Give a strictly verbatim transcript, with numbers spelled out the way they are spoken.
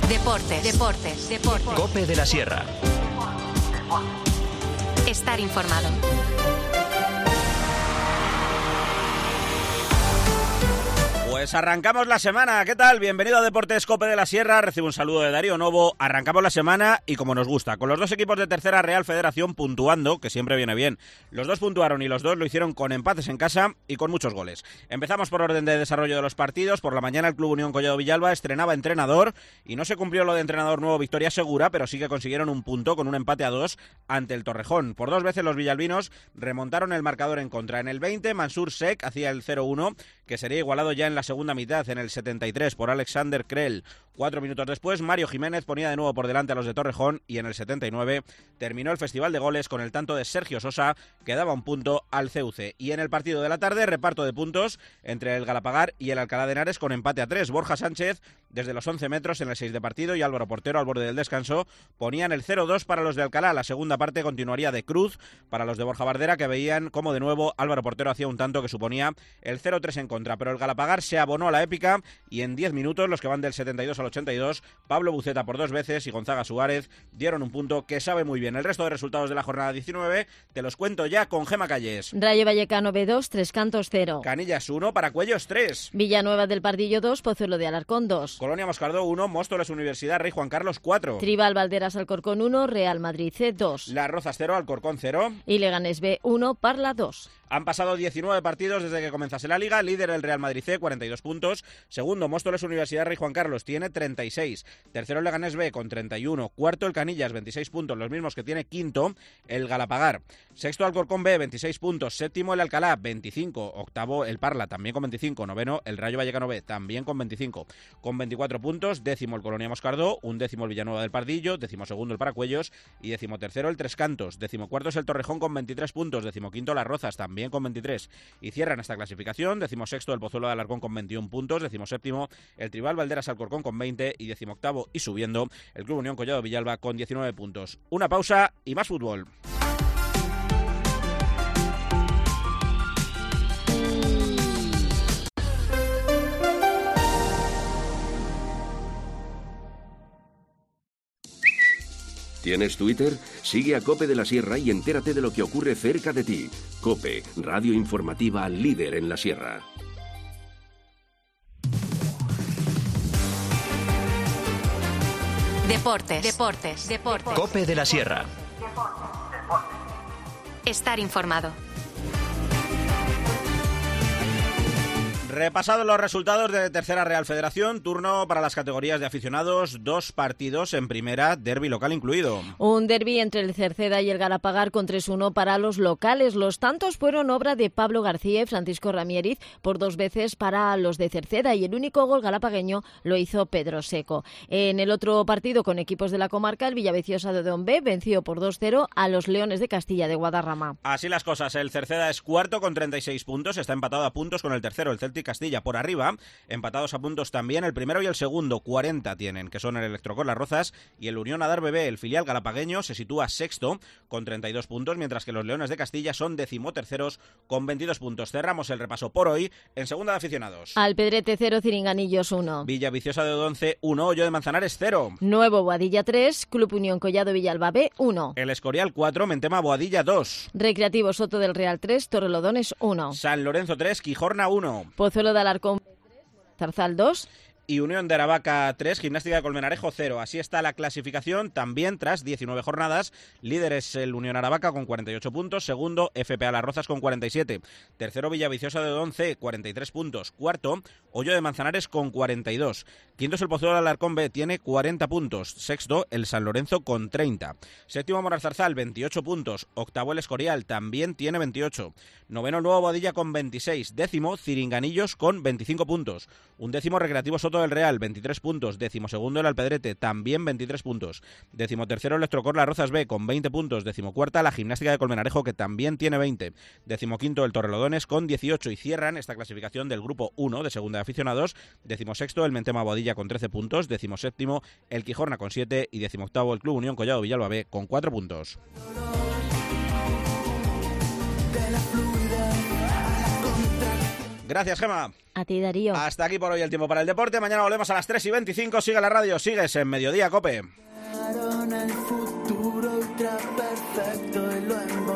Deportes, deportes, deportes. COPE de la Sierra. Estar informado. Pues arrancamos la semana, ¿qué tal? Bienvenido a Deportes COPE de la Sierra, recibo un saludo de Darío Novo, arrancamos la semana y como nos gusta, con los dos equipos de Tercera Real Federación puntuando, que siempre viene bien. Los dos puntuaron y los dos lo hicieron con empates en casa y con muchos goles. Empezamos por orden de desarrollo de los partidos, por la mañana el Club Unión Collado Villalba estrenaba entrenador y no se cumplió lo de entrenador nuevo victoria segura, pero sí que consiguieron un punto con un empate a dos ante el Torrejón. Por dos veces los villalbinos remontaron el marcador en contra. En el veinte, Mansur Sek hacía el cero uno, que sería igualado ya en la segunda mitad, en el setenta y tres, por Alexander Krell. Cuatro minutos después, Mario Jiménez ponía de nuevo por delante a los de Torrejón y en el setenta y nueve terminó el festival de goles con el tanto de Sergio Sosa, que daba un punto al C U C. Y en el partido de la tarde, reparto de puntos entre el Galapagar y el Alcalá de Henares con empate a tres. Borja Sánchez, desde los once metros en el seis de partido, y Álvaro Portero al borde del descanso ponían el cero dos para los de Alcalá. La segunda parte continuaría de cruz para los de Borja Bardera, que veían como de nuevo Álvaro Portero hacía un tanto que suponía el cero tres en contra. Pero el Galapagar se abonó a la épica y en diez minutos, los que van del setenta y dos al ochenta y dos, Pablo Buceta por dos veces y Gonzaga Suárez dieron un punto que sabe muy bien. El resto de resultados de la jornada diecinueve te los cuento ya con Gema Calles. Rayo Vallecano B dos, Tres Cantos cero. Canillas uno, Paracuellos tres. Villanueva del Pardillo dos, Pozuelo de Alarcón dos. Colonia Moscardó uno, Móstoles Universidad Rey Juan Carlos cuatro. Tribal Valderas Alcorcón uno, Real Madrid C dos. Las Rozas cero, Alcorcón cero. Y Leganés B uno, Parla dos. Han pasado diecinueve partidos desde que comenzase la Liga. Líder el Real Madrid C, cuarenta y dos puntos. Segundo, Móstoles Universidad Rey Juan Carlos, tiene treinta y seis. Tercero, el Leganés B con treinta y uno. Cuarto, el Canillas, veintiséis puntos, los mismos que tiene quinto el Galapagar. Sexto, Alcorcón B, veintiséis puntos. Séptimo, el Alcalá, veinticinco. Octavo, el Parla, también con veinticinco. Noveno, el Rayo Vallecano B, también con veinticinco. Con veinticuatro puntos. Décimo, el Colonia Moscardó. Un décimo, el Villanueva del Pardillo. Décimo segundo, el Paracuellos. Y décimo tercero, el Tres Cantos. Décimo cuarto es el Torrejón con veintitrés puntos. Décimo quinto, las Rozas, también con veintitrés. Y cierran esta clasificación, decimosexto el Pozuelo de Alarcón con veintiún puntos, decimoséptimo el Tribal Valderas Alcorcón con veinte y decimoctavo y subiendo el Club Unión Collado Villalba con diecinueve puntos. Una pausa y más fútbol. ¿Tienes Twitter? Sigue a COPE de la Sierra y entérate de lo que ocurre cerca de ti. COPE, radio informativa líder en la Sierra. Deportes, deportes, deportes. COPE de la Sierra. Estar informado. Repasados los resultados de Tercera Real Federación, turno para las categorías de aficionados, dos partidos en primera, derbi local incluido. Un derbi entre el Cerceda y el Galapagar con tres uno para los locales. Los tantos fueron obra de Pablo García y Francisco Ramírez por dos veces para los de Cerceda y el único gol galapagueño lo hizo Pedro Seco. En el otro partido con equipos de la comarca, el Villaviciosa de Don B venció por dos cero a los Leones de Castilla de Guadarrama. Así las cosas, el Cerceda es cuarto con treinta y seis puntos, está empatado a puntos con el tercero, el Celtic Castilla por arriba, empatados a puntos también el primero y el segundo, cuarenta tienen, que son el Electrocor Las Rozas y el Unión Adar B B, el filial galapagueño, se sitúa sexto con treinta y dos puntos, mientras que los Leones de Castilla son decimoterceros con veintidós puntos. Cerramos el repaso por hoy en segunda de aficionados. Alpedrete cero, Ciringanillos uno. Villaviciosa de Odonce uno, Hoyo de Manzanares cero. Nuevo Boadilla tres, Club Unión Collado Villalba B uno. El Escorial cuatro, Mentema Boadilla dos. Recreativo Soto del Real tres, Torrelodones uno. San Lorenzo tres, Quijorna uno. Pozuelo de Alarcón Zarzal dos. Y Unión de Aravaca tres, Gimnástica de Colmenarejo cero. Así está la clasificación también tras diecinueve jornadas. Líder es el Unión Aravaca con cuarenta y ocho puntos. Segundo, F P A Las Rozas con cuarenta y siete. Tercero, Villaviciosa de once, cuarenta y tres puntos. Cuarto, Hoyo de Manzanares con cuarenta y dos. Quinto es el Pozuelo de Alarcón B, tiene cuarenta puntos. Sexto, el San Lorenzo con treinta. Séptimo, Moral Zarzal, veintiocho puntos. Octavo, el Escorial, también tiene veintiocho. Noveno, Nuevo Boadilla con veintiséis. Décimo, Ciringanillos con veinticinco puntos. Un décimo, Recreativo Soto del Real, veintitrés puntos. Décimo segundo, el Alpedrete, también veintitrés puntos. Décimo tercero, Electrocor Las Rozas B, con veinte puntos. Décimo cuarta, la Gimnástica de Colmenarejo, que también tiene veinte. Décimo quinto, el Torrelodones, con dieciocho. Y cierran esta clasificación del grupo uno de segunda de aficionados. Décimo sexto, el Mentema Boadilla con trece puntos. Décimo séptimo, el Quijorna con siete. Y décimo octavo, el Club Unión Collado Villalba B, con cuatro puntos. Gracias, Gemma. A ti, Darío. Hasta aquí por hoy el tiempo para el deporte. Mañana volvemos a las tres y veinticinco. Sigue la radio, sigues en Mediodía, COPE. El futuro ultra perfecto y lo